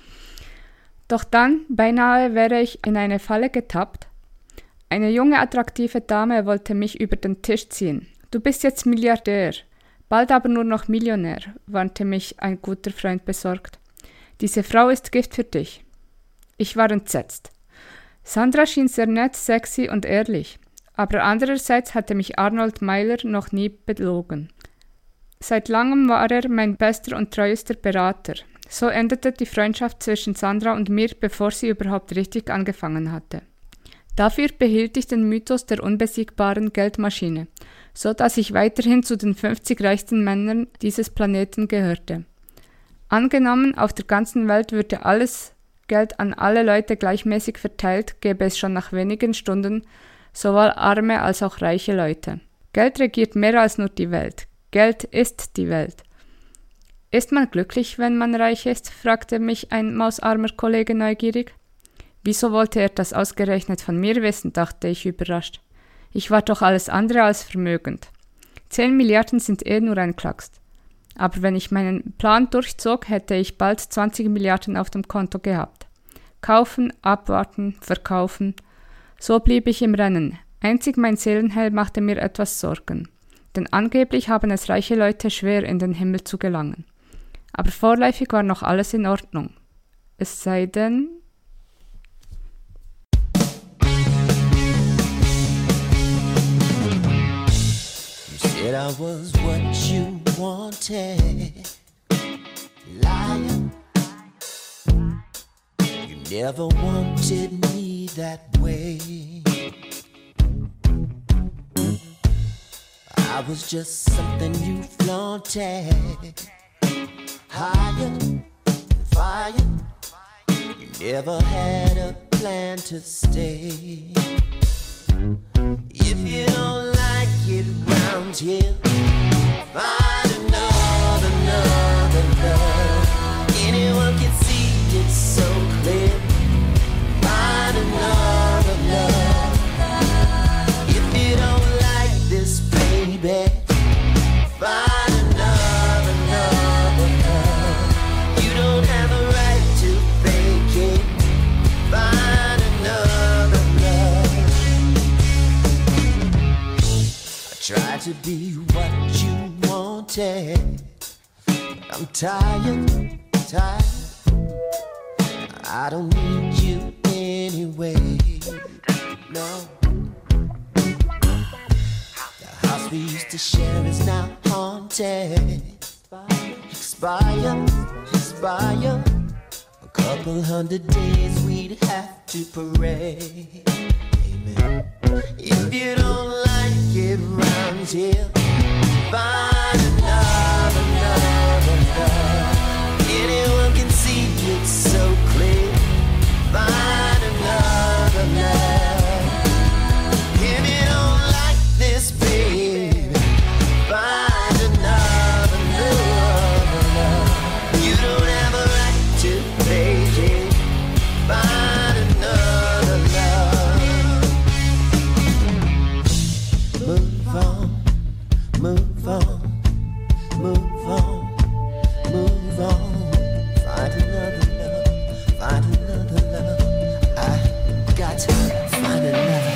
Doch dann, beinahe wäre ich in eine Falle getappt. Eine junge, attraktive Dame wollte mich über den Tisch ziehen. Du bist jetzt Milliardär, bald aber nur noch Millionär, warnte mich ein guter Freund besorgt. Diese Frau ist Gift für dich. Ich war entsetzt. Sandra schien sehr nett, sexy und ehrlich, aber andererseits hatte mich Arnold Meiler noch nie belogen. Seit langem war er mein bester und treuester Berater. So endete die Freundschaft zwischen Sandra und mir, bevor sie überhaupt richtig angefangen hatte. Dafür behielt ich den Mythos der unbesiegbaren Geldmaschine, so dass ich weiterhin zu den fünfzig reichsten Männern dieses Planeten gehörte. Angenommen, auf der ganzen Welt würde alles Geld an alle Leute gleichmäßig verteilt, gäbe es schon nach wenigen Stunden sowohl arme als auch reiche Leute. Geld regiert mehr als nur die Welt. Geld ist die Welt. Ist man glücklich, wenn man reich ist? Fragte mich ein mausarmer Kollege neugierig. Wieso wollte er das ausgerechnet von mir wissen, dachte ich überrascht. Ich war doch alles andere als vermögend. Zehn Milliarden sind eh nur ein Klacks. Aber wenn ich meinen Plan durchzog, hätte ich bald zwanzig Milliarden auf dem Konto gehabt. Kaufen, abwarten, verkaufen. So blieb ich im Rennen. Einzig mein Seelenheil machte mir etwas Sorgen. Denn angeblich haben es reiche Leute schwer, in den Himmel zu gelangen. Aber vorläufig war noch alles in Ordnung. Es sei denn... Said I was what you wanted. Liar, you never wanted me that way. I was just something you flaunted. Higher, fire, you never had a plan to stay. If you don't like it round here, find another, another love. Anyone can see it so clear. Find another love. If you don't like this, baby, find another, another love. You don't have a right to fake it. Find another love. I tried to be what you wanted. I'm tired, tired. I don't need you anyway. No. The house we used to share is now haunted. Expire, expire. A couple hundred days we'd have to parade. Amen. If you don't like it round here, find another, another love. Anyone can see it so clear. Find another love. If you don't like this, baby, find another, another love. You don't have a right to fake it. Find another love. Move on, move on, move on, move on. Find another love, find another love. I got to find another.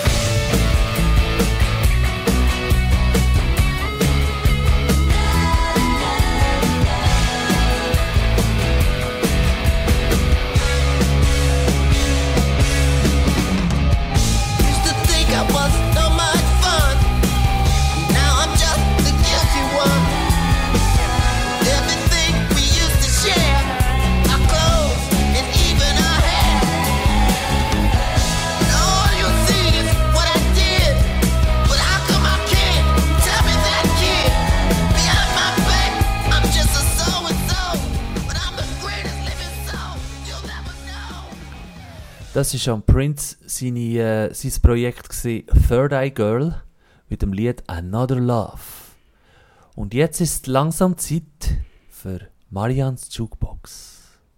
Used to think I was so much fun. Now I'm just the guilty one. Everything we used to share, our clothes and even our hair. And all you see is what I did. But how come I can't tell me that, kid? Behind my back, I'm just a so-and-so. But I'm the greatest living soul. You'll never know. Das war am Prince seine, äh, sein Projekt gewesen, Third Eye Girl mit dem Lied Another Love. Und jetzt ist langsam Zeit für Marians Jukebox.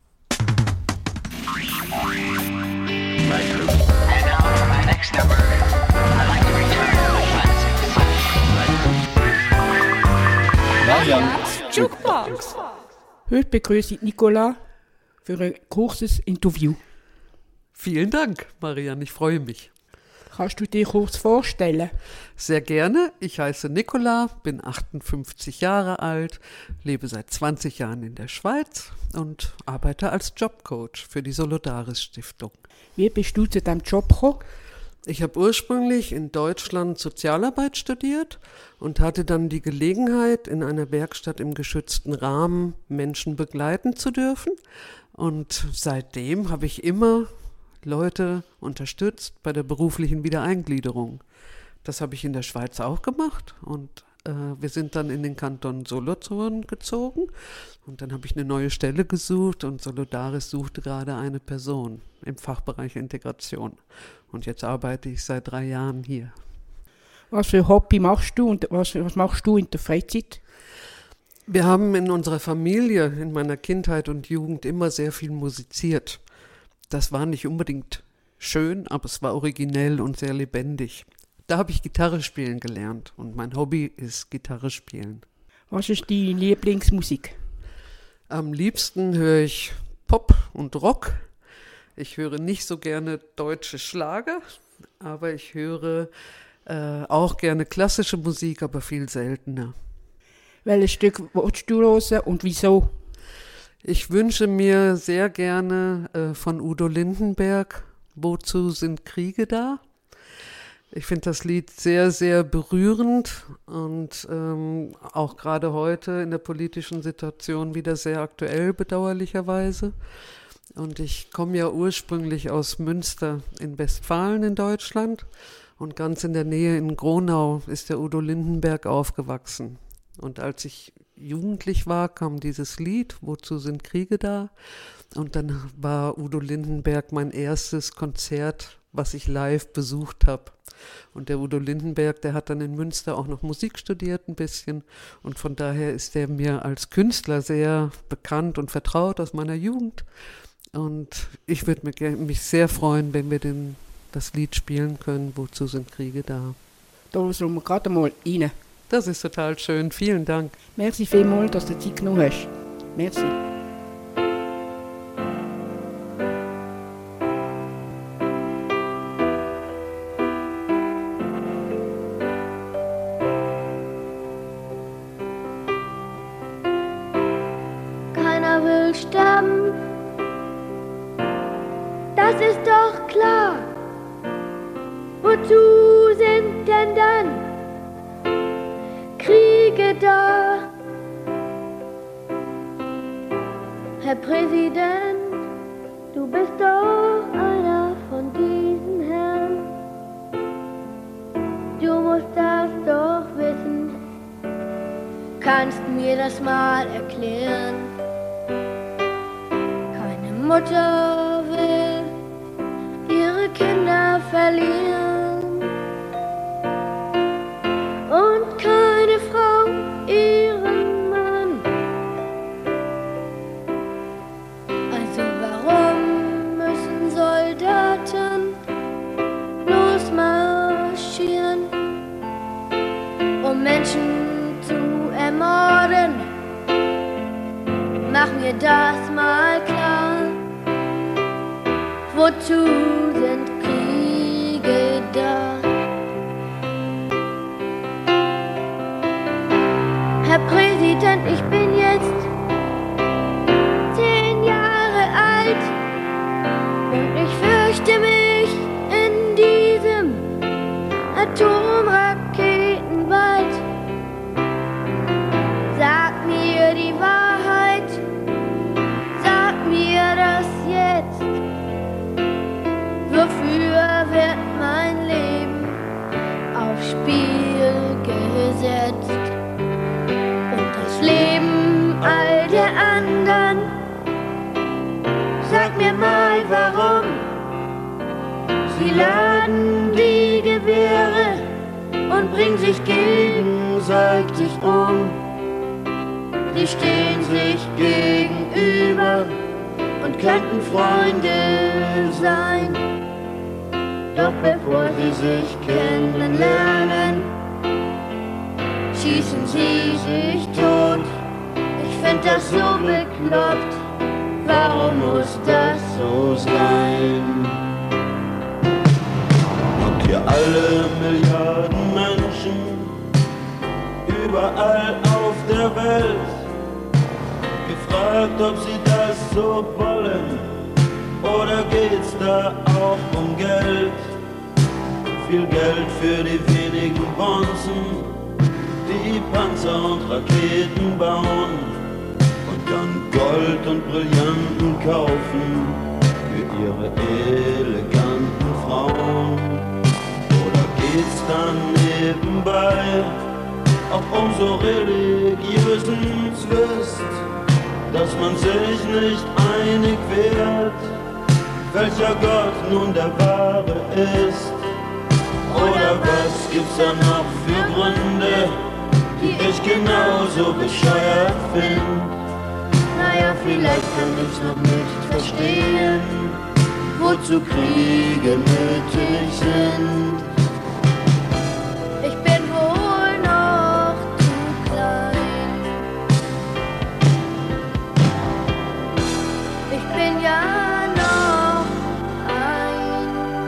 Jukebox. Heute begrüße ich Nicola für ein kurzes Interview. Vielen Dank, Marianne, ich freue mich. Kannst du dir kurz vorstellen? Sehr gerne. Ich heiße Nicola, bin achtundfünfzig Jahre alt, lebe seit zwanzig Jahren in der Schweiz und arbeite als Jobcoach für die Solodaris Stiftung. Wie bist du zu diesem Job gekommen? Ich habe ursprünglich in Deutschland Sozialarbeit studiert und hatte dann die Gelegenheit, in einer Werkstatt im geschützten Rahmen Menschen begleiten zu dürfen. Und seitdem habe ich immer Leute unterstützt bei der beruflichen Wiedereingliederung. Das habe ich in der Schweiz auch gemacht und äh, wir sind dann in den Kanton Solothurn gezogen und dann habe ich eine neue Stelle gesucht und Solodaris suchte gerade eine Person im Fachbereich Integration und jetzt arbeite ich seit drei Jahren hier. Was für Hobby machst du und was, was machst du in der Freizeit? Wir haben in unserer Familie, in meiner Kindheit und Jugend immer sehr viel musiziert. Das war nicht unbedingt schön, aber es war originell und sehr lebendig. Da habe ich Gitarre spielen gelernt und mein Hobby ist Gitarre spielen. Was ist deine Lieblingsmusik? Am liebsten höre ich Pop und Rock. Ich höre nicht so gerne deutsche Schlager, aber ich höre äh, auch gerne klassische Musik, aber viel seltener. Welches Stück willst du hören und wieso? Ich wünsche mir sehr gerne äh, von Udo Lindenberg, Wozu sind Kriege da? Ich finde das Lied sehr, sehr berührend und ähm, auch gerade heute in der politischen Situation wieder sehr aktuell, bedauerlicherweise. Und ich komme ja ursprünglich aus Münster in Westfalen in Deutschland und ganz in der Nähe in Gronau ist der Udo Lindenberg aufgewachsen. Und als ich jugendlich war, kam dieses Lied, Wozu sind Kriege da? Und dann war Udo Lindenberg mein erstes Konzert, was ich live besucht habe. Und der Udo Lindenberg, der hat dann in Münster auch noch Musik studiert ein bisschen und von daher ist er mir als Künstler sehr bekannt und vertraut aus meiner Jugend und ich würde mich, mich sehr freuen, wenn wir den, das Lied spielen können, Wozu sind Kriege da? Da hören wir gerade mal rein. Das ist total schön, vielen Dank. Merci vielmals, dass du Zeit genommen hast. Merci. Sterben, das ist doch klar. Wozu sind denn dann Kriege da? Herr Präsident, du bist doch einer von diesen Herren. Du musst das doch wissen. Kannst mir das mal erklären? Mutter will ihre Kinder verlieren und keine Frau ihren Mann. Also warum müssen Soldaten losmarschieren, um Menschen zu ermorden? Mach mir das mal klar. Wozu sind Kriege da? Herr Präsident, ich bin jetzt zehn Jahre alt und ich fürchte mich in diesem Atomraketenwald. Sag mir die Wahrheit, sag mir das jetzt. Wofür wird mein Leben aufs Spiel gesetzt? Und das Leben all der anderen? Sag mir mal warum. Sie laden die Gewehre und bringen sich gegenseitig um. Sie stehen sich gegenüber und könnten Freunde sein. Doch bevor sie sich kennenlernen, schießen sie sich tot. Ich find das so bekloppt, warum muss das so sein? Habt ihr alle Milliarden Menschen überall auf der Welt gefragt, ob sie das so wollen? Oder geht's da auch um Geld? Viel Geld für die wenigen Bonzen, die Panzer und Raketen bauen und dann Gold und Brillanten kaufen für ihre eleganten Frauen. Oder geht's dann nebenbei auch um so religiösen Zwist, dass man sich nicht einig wird, welcher Gott nun der wahre ist? Oder was gibt's da noch für Gründe, die ich genauso bescheuert find? Naja, vielleicht kann ich's noch nicht verstehen, wozu Kriege nötig sind. Ich bin wohl noch zu klein. Ich bin ja noch ein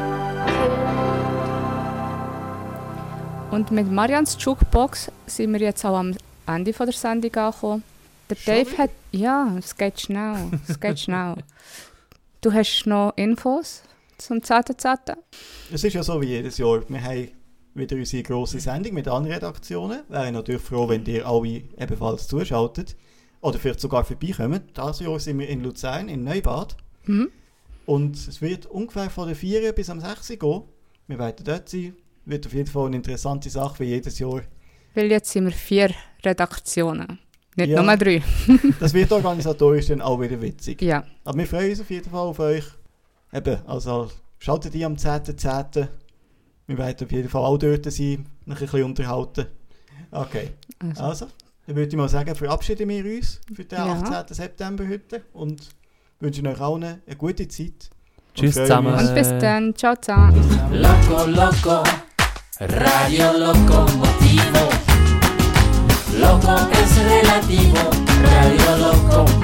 Kind. Und mit Marians Jukebox sind wir jetzt auch am Ende von der Sendung angekommen. Der Dave hat... Ja, es geht schnell. Es geht schnell. Du hast noch Infos zum zehnten zehnten Es ist ja so wie jedes Jahr. Wir haben wieder unsere grosse Sendung mit anderen Redaktionen. Wäre natürlich froh, wenn ihr alle ebenfalls zuschaltet. Oder vielleicht sogar vorbeikommt. Dieses Jahr sind wir in Luzern, in Neubad. Mhm. Und es wird ungefähr von der vier bis am sechs gehen. Wir werden dort sein. Wird auf jeden Fall eine interessante Sache wie jedes Jahr. Weil jetzt sind wir vier Redaktionen, nicht Ja. nur drei. Das wird organisatorisch dann auch wieder witzig. Ja. Aber wir freuen uns auf jeden Fall auf euch. Eben, also schaltet ein am zehnten zehnten Wir werden auf jeden Fall auch dort sein, noch ein bisschen unterhalten. Okay, Also. also, dann würde ich mal sagen, verabschieden wir uns für den Ja. achtzehnten September heute und wünschen euch allen eine gute Zeit. Und Tschüss freuen zusammen. uns- Und bis dann. Ciao zusammen. Loco, loco, Radio Locomotivo. Loco es relativo, Radio Locomotivo.